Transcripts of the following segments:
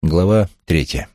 Глава 3.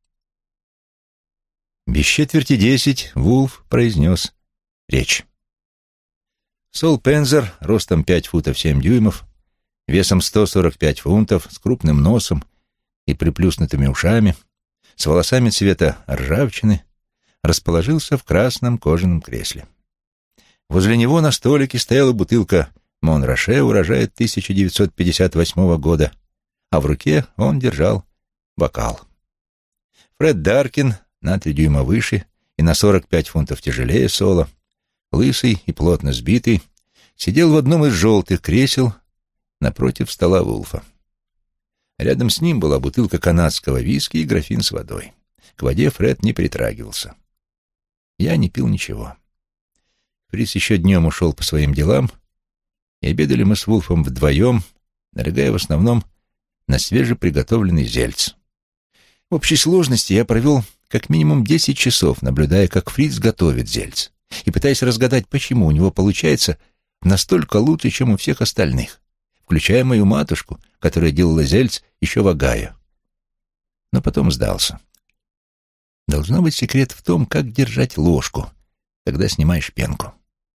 Без четверти 10 Вулф произнес речь. Сол Пензер, ростом 5 футов 7 дюймов, весом 145 фунтов, с крупным носом и приплюснутыми ушами, с волосами цвета ржавчины, расположился в красном кожаном кресле. Возле него на столике стояла бутылка Монраше урожая 1958 года, а в руке он держал бокал. Фред Даркин, на 3 дюйма выше и на 45 фунтов тяжелее Сола, лысый и плотно сбитый, сидел в одном из желтых кресел напротив стола Вулфа. Рядом с ним была бутылка канадского виски и графин с водой. К воде Фред не притрагивался. Я не пил ничего. Фриц еще днем ушел по своим делам, и обедали мы с Вулфом вдвоем, налегая в основном на свежеприготовленный зельц. В общей сложности я провел как минимум 10 часов, наблюдая, как Фриц готовит зельц, и пытаясь разгадать, почему у него получается настолько лучше, чем у всех остальных, включая мою матушку, которая делала зельц еще в Огайо. Но потом сдался. Должно быть секрет в том, как держать ложку, когда снимаешь пенку.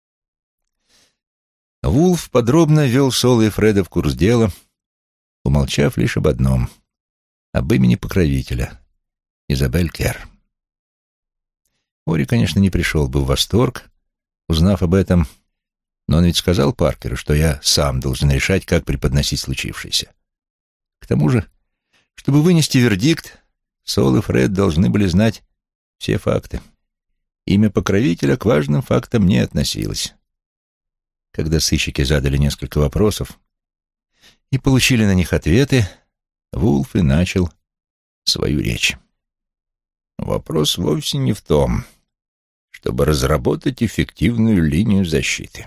Вулф подробно ввел Сола и Фреда в курс дела, умолчав лишь об одном — об имени покровителя — Изабель Керр. Ори, конечно, не пришел бы в восторг, узнав об этом, но он ведь сказал Паркеру, что я сам должен решать, как преподносить случившееся. К тому же, чтобы вынести вердикт, Сол и Фред должны были знать все факты. Имя покровителя к важным фактам не относилось. Когда сыщики задали несколько вопросов и получили на них ответы, Вулф и начал свою речь. Вопрос вовсе не в том, чтобы разработать эффективную линию защиты.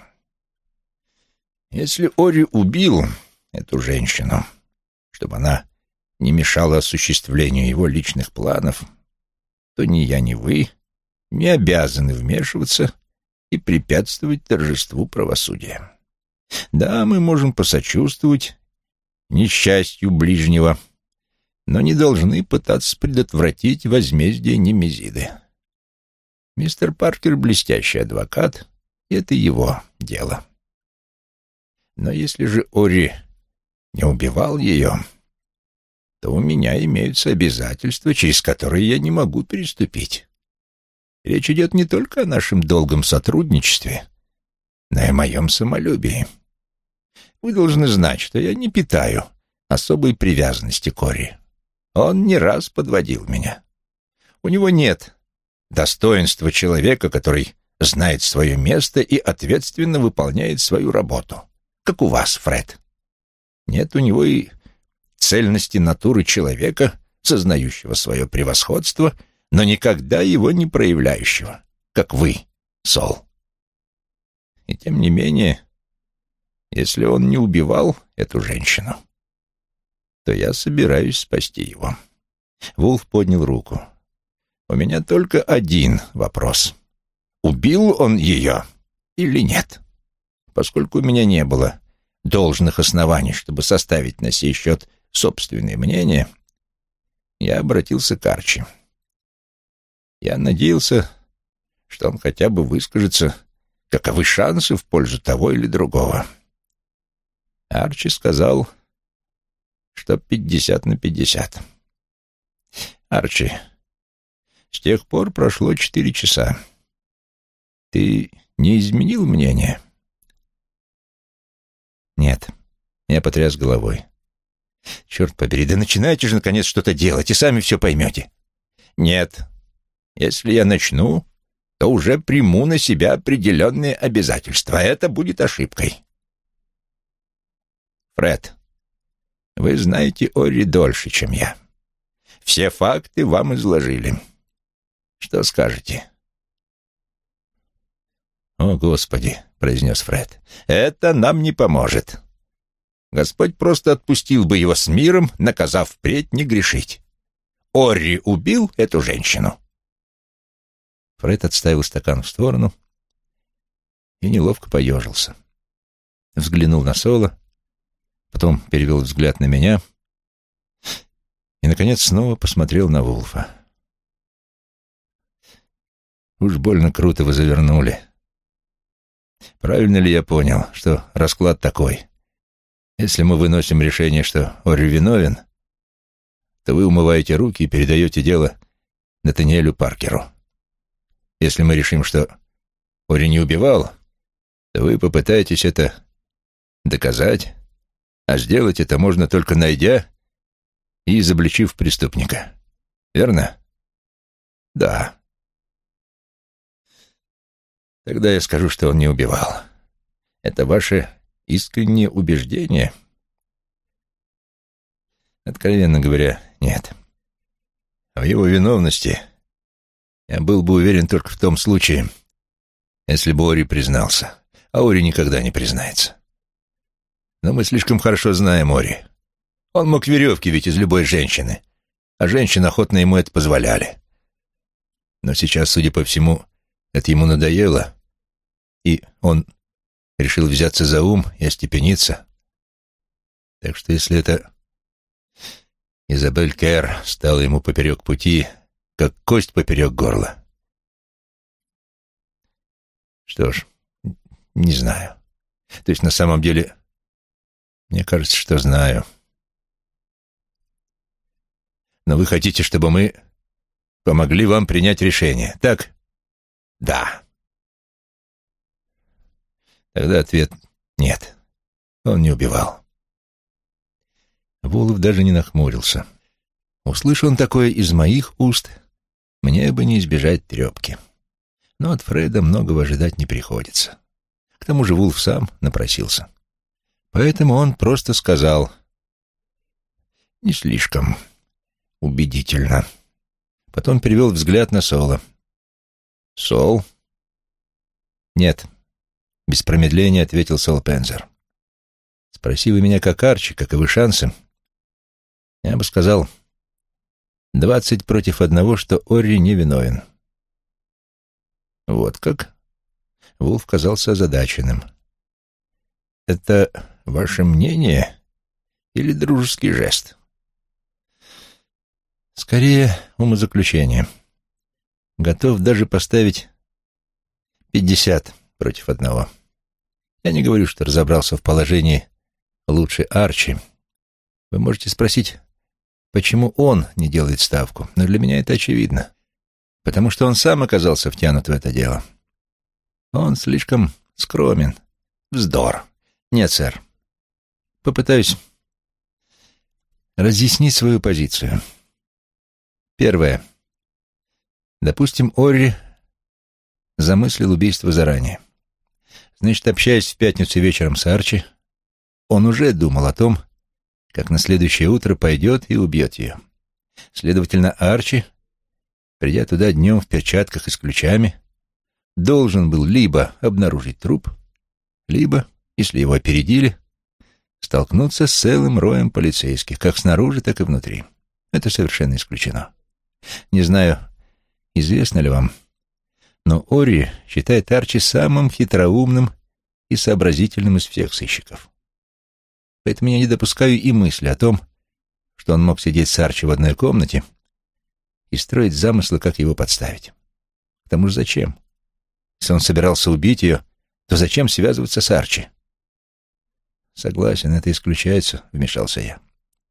Если Ори убил эту женщину, чтобы она не мешала осуществлению его личных планов, то ни я, ни вы не обязаны вмешиваться и препятствовать торжеству правосудия. Да, мы можем посочувствовать несчастью ближнего, но не должны пытаться предотвратить возмездие Немезиды. Мистер Паркер — блестящий адвокат, и это его дело. Но если же Ори не убивал ее, то у меня имеются обязательства, через которые я не могу переступить. Речь идет не только о нашем долгом сотрудничестве, но и о моем самолюбии. Вы должны знать, что я не питаю особой привязанности к Ори. Он не раз подводил меня. У него нет достоинства человека, который знает свое место и ответственно выполняет свою работу, как у вас, Фред. Нет у него и цельности натуры человека, сознающего свое превосходство, но никогда его не проявляющего, как вы, Сол. И тем не менее, если он не убивал эту женщину, то я собираюсь спасти его. Вулф поднял руку. У меня только один вопрос. Убил он ее или нет? Поскольку у меня не было должных оснований, чтобы составить на сей счет собственное мнение, я обратился к Арчи. Я надеялся, что он хотя бы выскажется, каковы шансы в пользу того или другого. Арчи сказал, что 50/50. Арчи, с тех пор прошло 4 часа. Ты не изменил мнение? Нет. Я потряс головой. Черт побери, да начинайте же наконец что-то делать, и сами все поймете. Нет. Если я начну, то уже приму на себя определенные обязательства. Это будет ошибкой. Фред, вы знаете Ори дольше, чем я. Все факты вам изложили. Что скажете? «О, Господи!» — произнес Фред. «Это нам не поможет. Господь просто отпустил бы его с миром, наказав впредь не грешить. Орри убил эту женщину». Фред отставил стакан в сторону и неловко поежился. Взглянул на Сола, потом перевел взгляд на меня и, наконец, наконец, снова посмотрел на Вулфа. «Уж больно круто вы завернули. Правильно ли я понял, что расклад такой? Если мы выносим решение, что Орри виновен, то вы умываете руки и передаете дело Натаниэлю Паркеру. Если мы решим, что Орри не убивал, то вы попытаетесь это доказать, а сделать это можно только найдя и изобличив преступника. Верно? Да. Тогда я скажу, что он не убивал. Это ваше искреннее убеждение? Откровенно говоря, нет. В его виновности я был бы уверен только в том случае, если бы Орри признался. А Орри никогда не признается. Но мы слишком хорошо знаем Орри. Он мог веревки ведь из любой женщины, а женщины охотно ему это позволяли. Но сейчас, судя по всему, это ему надоело, и он решил взяться за ум и остепениться. Так что если это Изабель Кэр стала ему поперек пути, как кость поперек горла. Что ж, не знаю. То есть на самом деле, мне кажется, что знаю. Но вы хотите, чтобы мы помогли вам принять решение, так? Да. Тогда ответ нет. Он не убивал. Вулф даже не нахмурился. Услышал он такое из моих уст, мне бы не избежать трепки. Но от Фреда многого ожидать не приходится. К тому же Вулф сам напросился. Поэтому он просто сказал: «Не слишком убедительно». Потом перевел взгляд на Сола. «Сол?» «Нет», — без промедления ответил Сол Пензер. «Спроси вы меня как Арчи, каковы шансы, я бы сказал 20 против 1, что Орри невиновен». «Вот как?» Вулф казался озадаченным. «Это ваше мнение или дружеский жест?» «Скорее, умозаключение. Готов даже поставить 50 против 1. Я не говорю, что разобрался в положении лучше Арчи. Вы можете спросить, почему он не делает ставку, но для меня это очевидно. Потому что он сам оказался втянут в это дело. Он слишком скромен. Вздор. Нет, сэр. Попытаюсь разъяснить свою позицию. Первое. Допустим, Орри замыслил убийство заранее. Значит, общаясь в пятницу вечером с Арчи, он уже думал о том, как на следующее утро пойдет и убьет ее. Следовательно, Арчи, придя туда днем в перчатках и с ключами, должен был либо обнаружить труп, либо, если его опередили, столкнуться с целым роем полицейских, как снаружи, так и внутри. Это совершенно исключено. Не знаю, известно ли вам, но Орри считает Арчи самым хитроумным и сообразительным из всех сыщиков. Поэтому я не допускаю и мысли о том, что он мог сидеть с Арчи в одной комнате и строить замыслы, как его подставить. К тому же зачем? Если он собирался убить ее, то зачем связываться с Арчи? Согласен, это исключается, вмешался я.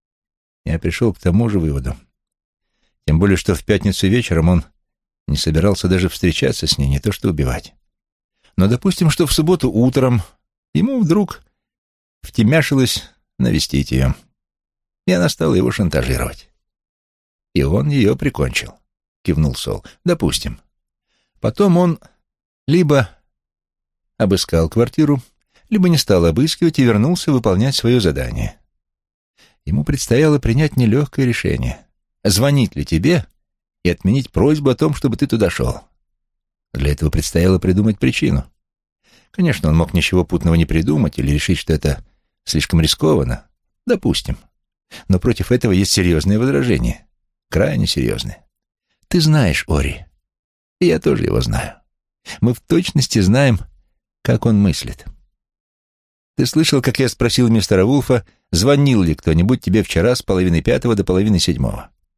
Я пришел к тому же выводу. Тем более, что в пятницу вечером он не собирался даже встречаться с ней, не то что убивать. Но допустим, что в субботу утром ему вдруг втемяшилось навестить ее, и она стала его шантажировать. И он ее прикончил, кивнул Сол. Допустим. Потом он либо обыскал квартиру, либо не стал обыскивать и вернулся выполнять свое задание. Ему предстояло принять нелегкое решение. Звонить ли тебе и отменить просьбу о том, чтобы ты туда шел? Для этого предстояло придумать причину. Конечно, он мог ничего путного не придумать или решить, что это слишком рискованно. Допустим. Но против этого есть серьезные возражения. Крайне серьезные. Ты знаешь Орри. И я тоже его знаю. Мы в точности знаем, как он мыслит. Ты слышал, как я спросил мистера Вулфа, звонил ли кто-нибудь тебе вчера с 4:30 до 6:30?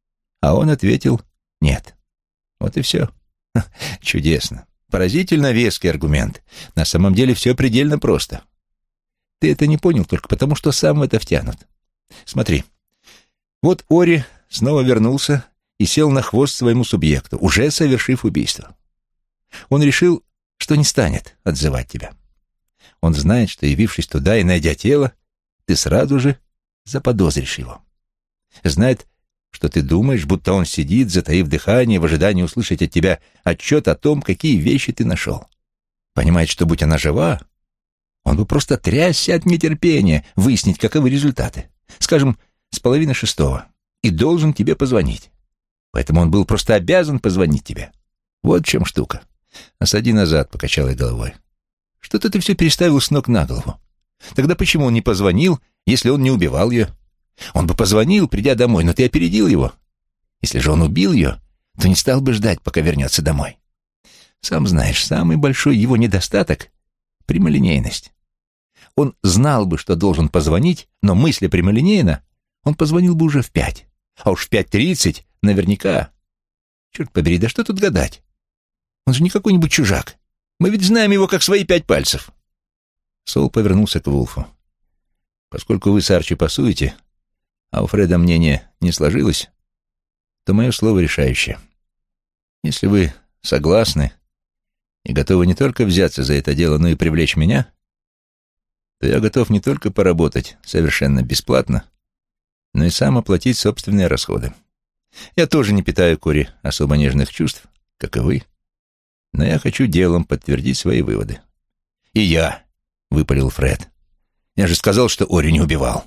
А он ответил «нет». Вот и все. Чудесно. Поразительно веский аргумент. На самом деле все предельно просто. Ты это не понял только потому, что сам в это втянут. Смотри. Вот Ори снова вернулся и сел на хвост своему субъекту, уже совершив убийство. Он решил, что не станет отзывать тебя. Он знает, что, явившись туда и найдя тело, ты сразу же заподозришь его. Знает, что ты думаешь, будто он сидит, затаив дыхание, в ожидании услышать от тебя отчет о том, какие вещи ты нашел. Понимает, что, будь она жива, он бы просто трясся от нетерпения выяснить, каковы результаты. Скажем, с 5:30, и должен тебе позвонить. Поэтому он был просто обязан позвонить тебе. Вот в чем штука. «Осади назад», — покачал я головой. «Что-то ты все переставил с ног на голову. Тогда почему он не позвонил, если он не убивал ее? Он бы позвонил, придя домой, но ты опередил его. Если же он убил ее, то не стал бы ждать, пока вернется домой. Сам знаешь, самый большой его недостаток — прямолинейность. Он знал бы, что должен позвонить, но мысля прямолинейно, он позвонил бы уже в 5. А уж в 5:30 наверняка. Черт побери, да что тут гадать? Он же не какой-нибудь чужак. Мы ведь знаем его как свои 5 пальцев». Сол повернулся к Вулфу. «Поскольку вы с Арчи пасуете, а у Фреда мнение не сложилось, то мое слово решающее. Если вы согласны и готовы не только взяться за это дело, но и привлечь меня, то я готов не только поработать совершенно бесплатно, но и сам оплатить собственные расходы. Я тоже не питаю к Ори особо нежных чувств, как и вы, но я хочу делом подтвердить свои выводы». «И я», — выпалил Фред. «Я же сказал, что Ори не убивал».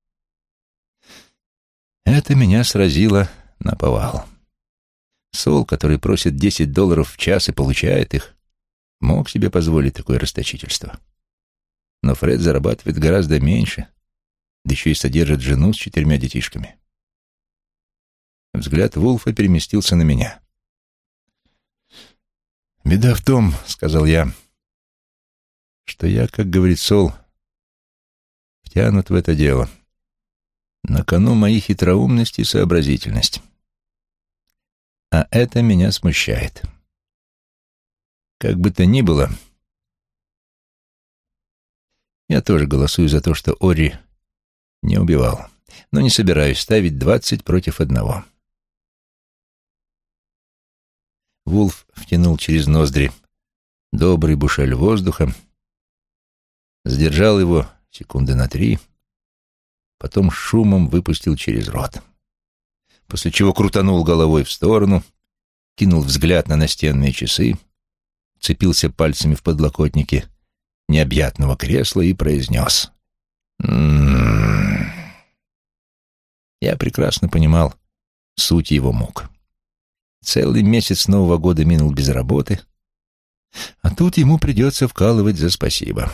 Это меня сразило наповал. Сол, который просит $10 в час и получает их, мог себе позволить такое расточительство. Но Фред зарабатывает гораздо меньше, да еще и содержит жену с 4 детишками. Взгляд Вулфа переместился на меня. «Беда в том, — сказал я, — что я, как говорит Сол, втянут в это дело. На кону мои хитроумность и сообразительность. А это меня смущает. Как бы то ни было, я тоже голосую за то, что Ори не убивал, но не собираюсь ставить 20 против 1. Вулф втянул через ноздри добрый бушель воздуха, сдержал его 3 секунды, потом шумом выпустил через рот, после чего крутанул головой в сторону, кинул взгляд на настенные часы, цепился пальцами в подлокотники необъятного кресла и произнес: Я прекрасно понимал суть его мук. Целый месяц Нового года минул без работы, а тут ему придется вкалывать за спасибо.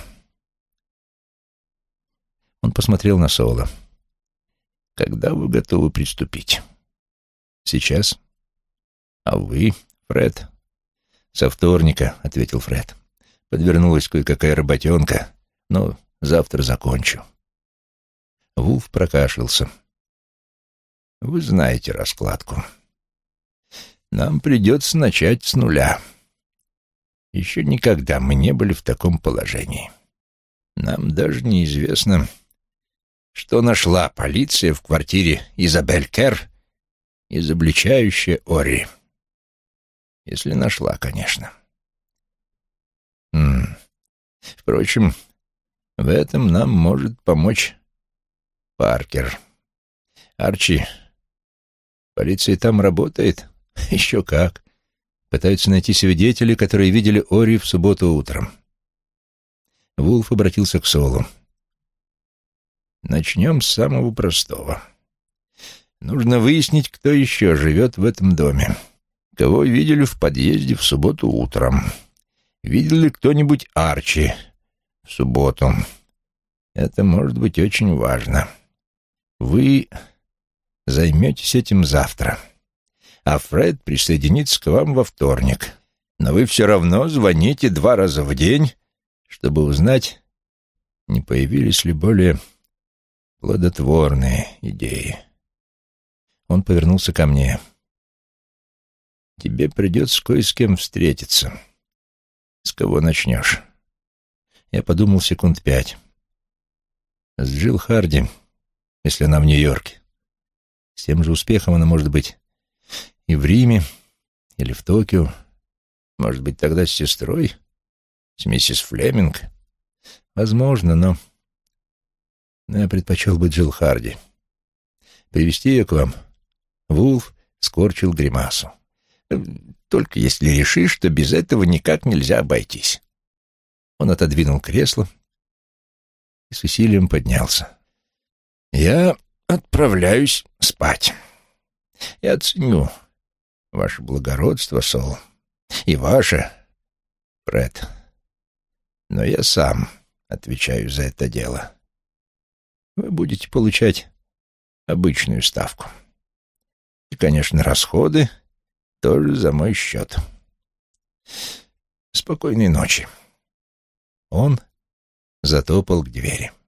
Он посмотрел на Сола. «Когда вы готовы приступить?» «Сейчас. А вы, Фред?» «Со вторника», — ответил Фред. «Подвернулась кое-какая работенка, но завтра закончу». Вулф прокашлялся. «Вы знаете раскладку. Нам придется начать с нуля. Еще никогда мы не были в таком положении. Нам даже неизвестно, что нашла полиция в квартире Изабель Керр, изобличающая Ори. Если нашла, конечно. Впрочем, в этом нам может помочь Паркер. Арчи, полиция там работает? Еще как. Пытаются найти свидетелей, которые видели Ори в субботу утром. Вулф обратился к Солу. Начнем с самого простого. Нужно выяснить, кто еще живет в этом доме. Кого видели в подъезде в субботу утром. Видел ли кто-нибудь Арчи в субботу? Это может быть очень важно. Вы займетесь этим завтра, а Фред присоединится к вам во вторник. Но вы все равно звоните 2 раза в день, чтобы узнать, не появились ли более плодотворные идеи. Он повернулся ко мне. тебе придется кое с кем встретиться. С кого начнешь?» Я подумал 5 секунд. С Джилл Харди, если она в Нью-Йорке. С тем же успехом она может быть и в Риме, или в Токио. Может быть, тогда с сестрой? С миссис Флеминг? Возможно, но я предпочел бы Джилл Харди. Привезти ее к вам?» Вулф скорчил гримасу. «Только если решишь, что без этого никак нельзя обойтись». Он отодвинул кресло и с усилием поднялся. «Я отправляюсь спать. Я ценю ваше благородство, Сол, и ваше, Фред. Но я сам отвечаю за это дело. Вы будете получать обычную ставку. И, конечно, расходы тоже за мой счет. Спокойной ночи». Он затопал к двери.